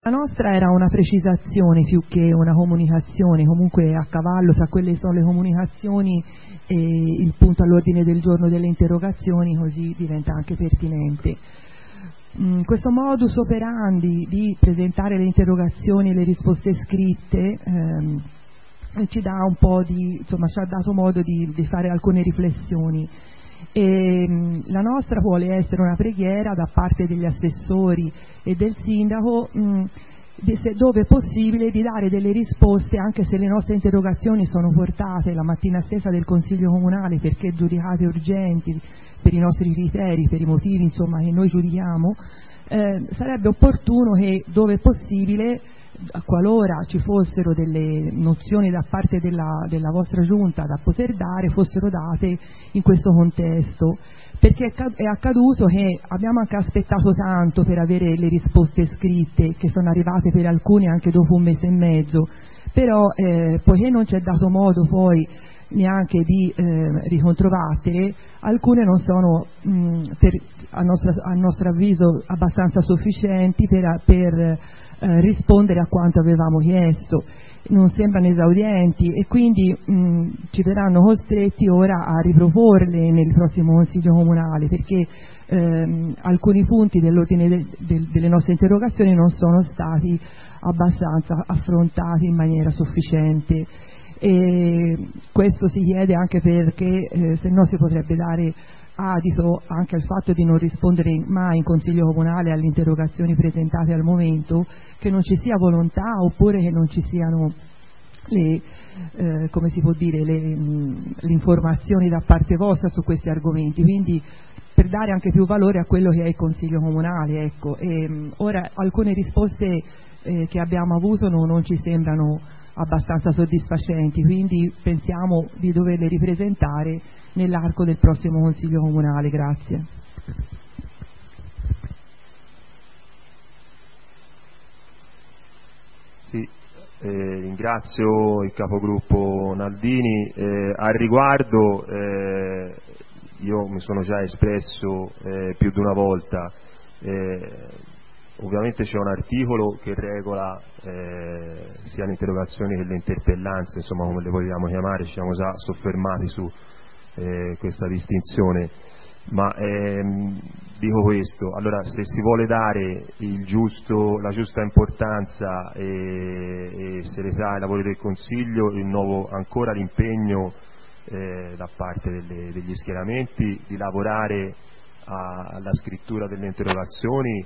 La nostra era una precisazione più che una comunicazione, comunque a cavallo tra quelle sono le comunicazioni e il punto all'ordine del giorno delle interrogazioni, così diventa anche pertinente. Questo modus operandi di presentare le interrogazioni e le risposte scritte ci dà un po' ci ha dato modo di fare alcune riflessioni. La nostra vuole essere una preghiera da parte degli assessori e del sindaco, dove è possibile, di dare delle risposte anche se le nostre interrogazioni sono portate la mattina stessa del Consiglio Comunale perché giudicate urgenti per i nostri criteri, per i motivi insomma che noi giudichiamo. Sarebbe opportuno che, dove è possibile, qualora ci fossero delle nozioni da parte della vostra giunta da poter dare, fossero date in questo contesto, perché è accaduto che abbiamo anche aspettato tanto per avere le risposte scritte, che sono arrivate per alcuni anche dopo 1 mese e mezzo, però poiché non ci è dato modo poi neanche di ricontrobattere, alcune non sono a nostro avviso abbastanza sufficienti per rispondere a quanto avevamo chiesto, non sembrano esaurienti e quindi ci verranno costretti ora a riproporle nel prossimo Consiglio Comunale, perché alcuni punti dell'ordine delle nostre interrogazioni non sono stati abbastanza affrontati in maniera sufficiente. E questo si chiede anche perché se no si potrebbe dare adito anche al fatto di non rispondere mai in Consiglio Comunale alle interrogazioni presentate al momento, che non ci sia volontà oppure che non ci siano le informazioni da parte vostra su questi argomenti, quindi per dare anche più valore a quello che è il Consiglio Comunale, ecco. Ora alcune risposte che abbiamo avuto non ci sembrano abbastanza soddisfacenti, quindi pensiamo di doverle ripresentare nell'arco del prossimo Consiglio Comunale. Grazie. Sì, ringrazio il capogruppo Naldini. Al riguardo io mi sono già espresso più di una volta. Ovviamente c'è un articolo che regola sia le interrogazioni che le interpellanze, insomma come le vogliamo chiamare, ci siamo già soffermati su questa distinzione, ma dico questo: allora, se si vuole dare la giusta importanza e serietà ai lavori del Consiglio, rinnovo ancora l'impegno da parte degli schieramenti di lavorare alla scrittura delle interrogazioni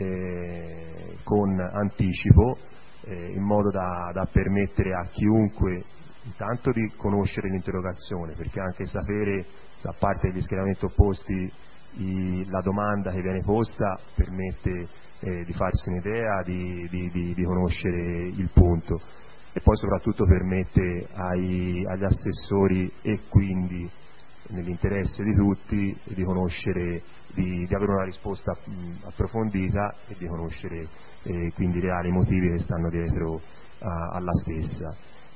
con anticipo, in modo da permettere a chiunque intanto di conoscere l'interrogazione, perché anche sapere da parte degli schieramenti opposti la domanda che viene posta permette di farsi un'idea, di conoscere il punto, e poi soprattutto permette agli assessori, e quindi nell'interesse di tutti, di conoscere, di avere una risposta approfondita e di conoscere quindi i reali motivi che stanno dietro alla stessa.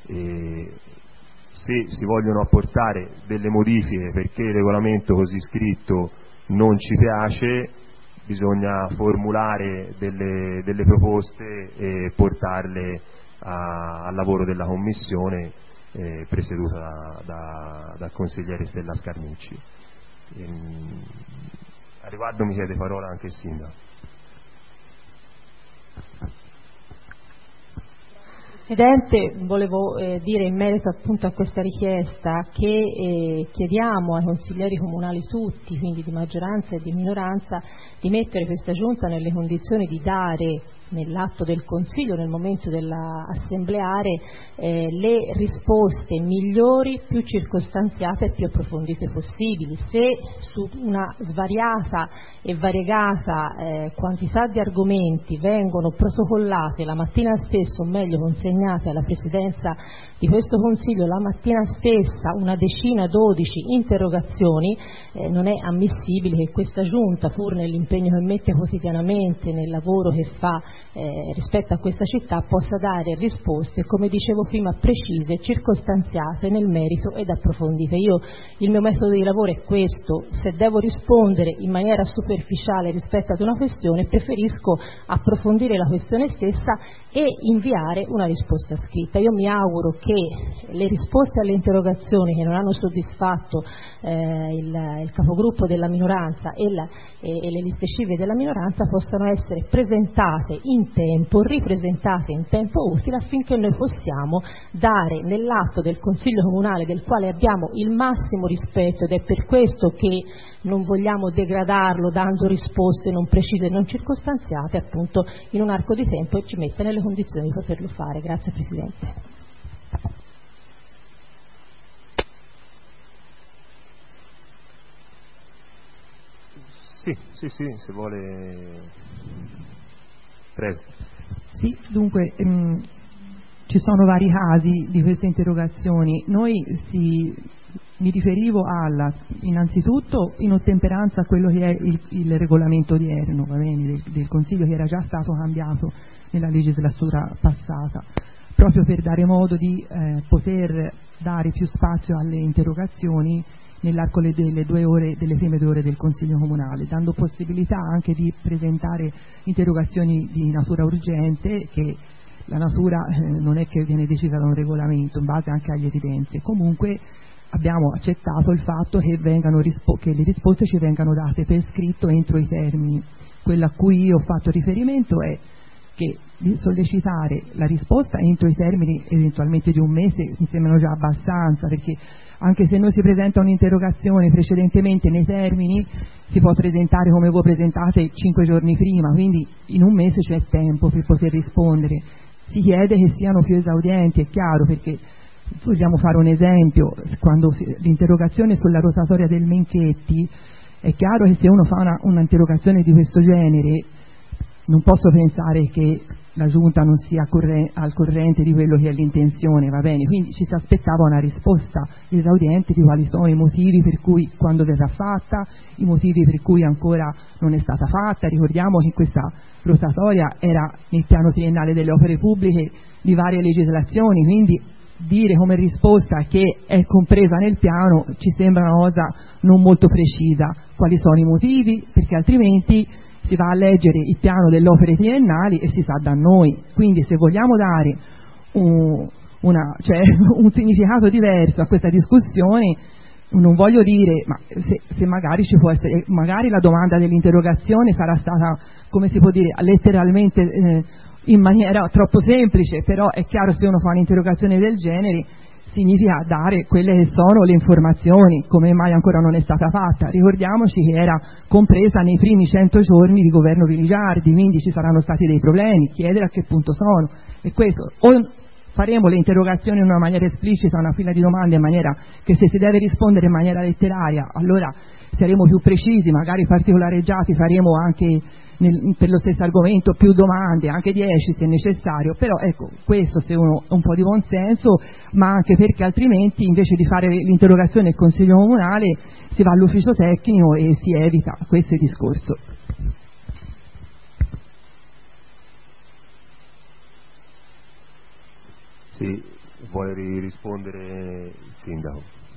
Se si vogliono apportare delle modifiche perché il regolamento così scritto non ci piace, bisogna formulare delle proposte e portarle al lavoro della commissione presieduta dal consigliere Stella Scarnucci. A riguardo mi chiede parola anche il sindaco. Presidente, volevo dire in merito appunto a questa richiesta che chiediamo ai consiglieri comunali tutti, quindi di maggioranza e di minoranza, di mettere questa giunta nelle condizioni di dare nell'atto del Consiglio, nel momento dell'assembleare, le risposte migliori, più circostanziate e più approfondite possibili. Se su una svariata e variegata quantità di argomenti vengono protocollate la mattina stessa, o meglio consegnate alla Presidenza di questo Consiglio la mattina stessa, una decina, 12 interrogazioni, non è ammissibile che questa Giunta, pur nell'impegno che mette quotidianamente nel lavoro che fa rispetto a questa città possa dare risposte, come dicevo prima, precise, circostanziate nel merito ed approfondite. Il mio metodo di lavoro è questo: se devo rispondere in maniera superficiale rispetto ad una questione, preferisco approfondire la questione stessa e inviare una risposta scritta. Io mi auguro che le risposte alle interrogazioni che non hanno soddisfatto il capogruppo della minoranza e le liste civili della minoranza possano essere presentate in tempo, ripresentate in tempo utile, affinché noi possiamo dare nell'atto del Consiglio Comunale, del quale abbiamo il massimo rispetto, ed è per questo che non vogliamo degradarlo dando risposte non precise e non circostanziate, appunto in un arco di tempo, e ci mette nelle condizioni di poterlo fare. Grazie Presidente. Sì, se vuole. Prego. Sì, dunque ci sono vari casi di queste interrogazioni. Mi riferivo innanzitutto in ottemperanza a quello che è il regolamento odierno, va bene, del Consiglio, che era già stato cambiato nella legislatura passata, proprio per dare modo di poter dare più spazio alle interrogazioni nell'arco delle prime 2 ore del Consiglio Comunale, dando possibilità anche di presentare interrogazioni di natura urgente, che la natura non è che viene decisa da un regolamento, in base anche alle evidenze. Comunque abbiamo accettato il fatto che le risposte ci vengano date per scritto entro i termini. Quello a cui io ho fatto riferimento è che di sollecitare la risposta entro i termini eventualmente di un mese mi sembrano già abbastanza, perché anche se noi si presenta un'interrogazione precedentemente nei termini, si può presentare come voi presentate 5 giorni prima, quindi in un mese c'è tempo per poter rispondere. Si chiede che siano più esaurienti, è chiaro, perché vogliamo fare un esempio: quando l'interrogazione sulla rotatoria del Menchetti, è chiaro che se uno fa un'interrogazione di questo genere, non posso pensare che la Giunta non sia al corrente di quello che è l'intenzione, va bene? Quindi ci si aspettava una risposta esauriente di quali sono i motivi per cui, quando verrà fatta, i motivi per cui ancora non è stata fatta. Ricordiamo che questa rotatoria era nel piano triennale delle opere pubbliche di varie legislazioni, quindi dire come risposta che è compresa nel piano ci sembra una cosa non molto precisa. Quali sono i motivi? Perché altrimenti si va a leggere il piano delle opere triennali e si sa da noi. Quindi se vogliamo dare un significato diverso a questa discussione, non voglio dire, ma se magari ci può essere, magari la domanda dell'interrogazione sarà stata, come si può dire, letteralmente in maniera troppo semplice, però è chiaro, se uno fa un'interrogazione del genere significa dare quelle che sono le informazioni. Come mai ancora non è stata fatta? Ricordiamoci che era compresa nei primi 100 giorni di governo Viligiardi, quindi ci saranno stati dei problemi, chiedere a che punto sono. E questo, o faremo le interrogazioni in una maniera esplicita, una fila di domande, in maniera che, se si deve rispondere in maniera letteraria, allora saremo più precisi, magari particolareggiati, faremo anche per lo stesso argomento più domande, anche 10 se necessario. Però ecco, questo, se uno ha un po' di buonsenso, ma anche perché altrimenti, invece di fare l'interrogazione al Consiglio Comunale, si va all'ufficio tecnico e si evita questo discorso. Sì, vuole rispondere il Sindaco?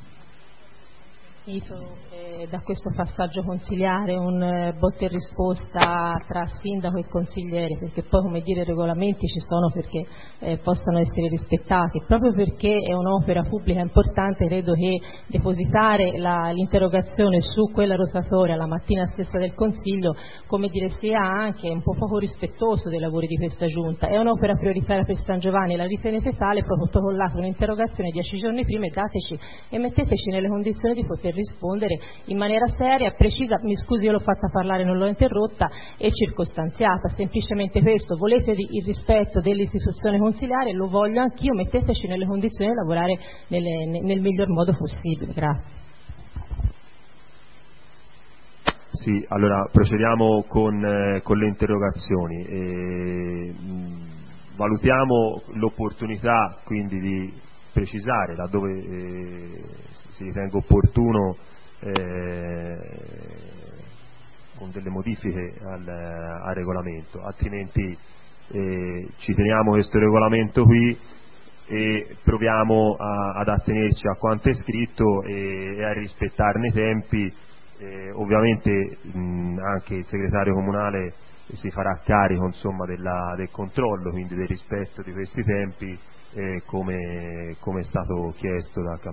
Da questo passaggio consiliare un botta e risposta tra sindaco e consigliere, perché poi, come dire, i regolamenti ci sono perché possano essere rispettati. Proprio perché è un'opera pubblica importante, credo che depositare l'interrogazione su quella rotatoria la mattina stessa del Consiglio, come dire, sia anche un po' poco rispettoso dei lavori di questa Giunta. È un'opera prioritaria per San Giovanni, la ritenete tale, proprio protocollate un'interrogazione 10 giorni prima e metteteci nelle condizioni di poter rispondere in maniera seria, precisa. Mi scusi, io l'ho fatta parlare, non l'ho interrotta, e circostanziata. Semplicemente questo: volete il rispetto dell'istituzione consiliare, lo voglio anch'io, metteteci nelle condizioni di lavorare nel miglior modo possibile. Grazie. Sì, allora procediamo con le interrogazioni. Valutiamo l'opportunità quindi di precisare, laddove si ritenga opportuno, con delle modifiche al regolamento, altrimenti ci teniamo questo regolamento qui e proviamo ad attenerci a quanto è scritto e a rispettarne i tempi. Ovviamente anche il segretario comunale si farà carico insomma del controllo, quindi del rispetto di questi tempi, come è stato chiesto dal